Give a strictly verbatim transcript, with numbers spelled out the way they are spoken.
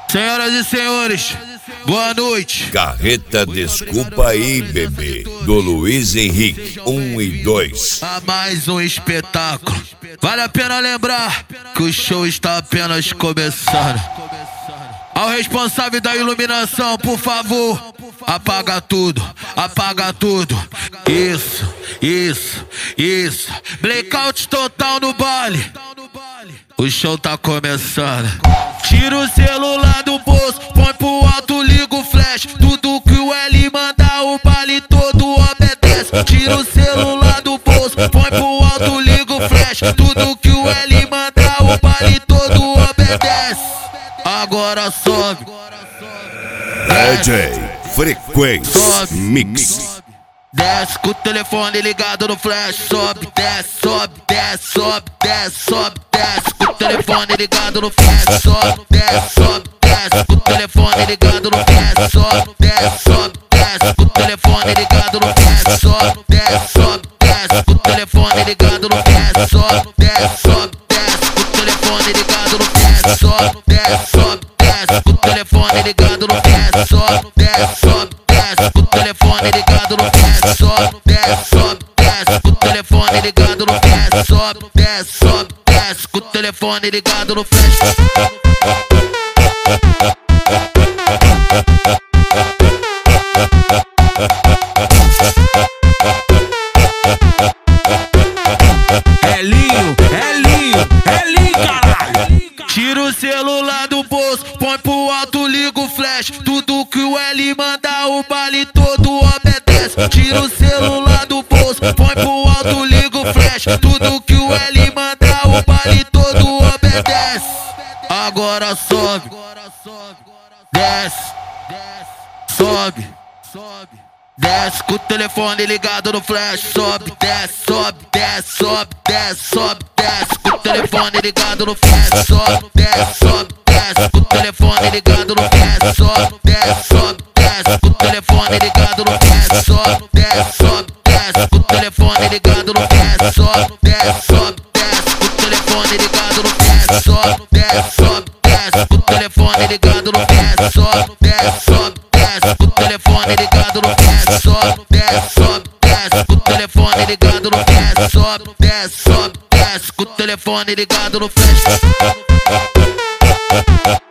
Senhoras e senhores, boa noite. Carreta Desculpa Aí, Bebê, do Luiz Henrique, um e dois. A mais um espetáculo. Vale a pena lembrar que o show está apenas começando. Ao responsável da iluminação, por favor, apaga tudo, apaga tudo. Isso, isso, isso. Blackout total no baile. O show tá começando. Tira o celular do bolso, põe pro alto, liga o flash. Tudo que o L manda, o baile todo obedece. Tira o celular do bolso, põe pro alto, liga o flash. Tudo que o L manda, o baile todo obedece. Agora sobe. D J Frequência Mix. Desce com o telefone ligado no flash. Sobe, desce, sobe, desce, sobe, desce, sobe, desce. Com o telefone ligado no flash. Sobe, desce, sobe, desce. Com o telefone ligado no flash. Sobe, desce, sobe, desce. Com o telefone ligado no flash. Sobe, desce, sobe, desce. Com o telefone ligado no flash. Sobe, desce, sobe, desce. Com o telefone ligado no flash. Sobe, desce, sobe, desce. Com o telefone ligado no flash. Sobe, desce, sobe, desce. Com o telefone ligado no flash. Sobe, desce, sobe, desce. Com o telefone ligado no flash. Sobe, desce, sobe, desce. Com o telefone ligado no flash. É linho, é linho, é linho, caralho. Tira o celular do bolso, põe pro alto, liga o flash. Tudo que o L manda, o baile todo obedece. Tira o celular do bolso, põe pro alto, liga o flash. Tudo que o L manda, o baile todo obedece. Agora sobe, desce, sobe, desce com o telefone ligado no flash. Sobe, desce, sobe, desce, sobe, desce, sobe, desce. Com o telefone ligado no flash. Sobe, desce, sobe, desce. Com o telefone ligado no flash. Sobe, desce, sobe, desce. Com o telefone ligado no flash. Sobe, desce, sobe, desce. Com o telefone ligado no flash. Sobe, desce, sobe, desce. Com o telefone ligado no flash. Sobe, desce, sobe, desce. Com o telefone ligado no flash. Sobe, desce, sobe, desce. Com o telefone ligado no flash. Sobe, desce, sobe, desce. Com o telefone ligado no flash. Sobe, desce, sobe, desce. Com o telefone ligado no flash.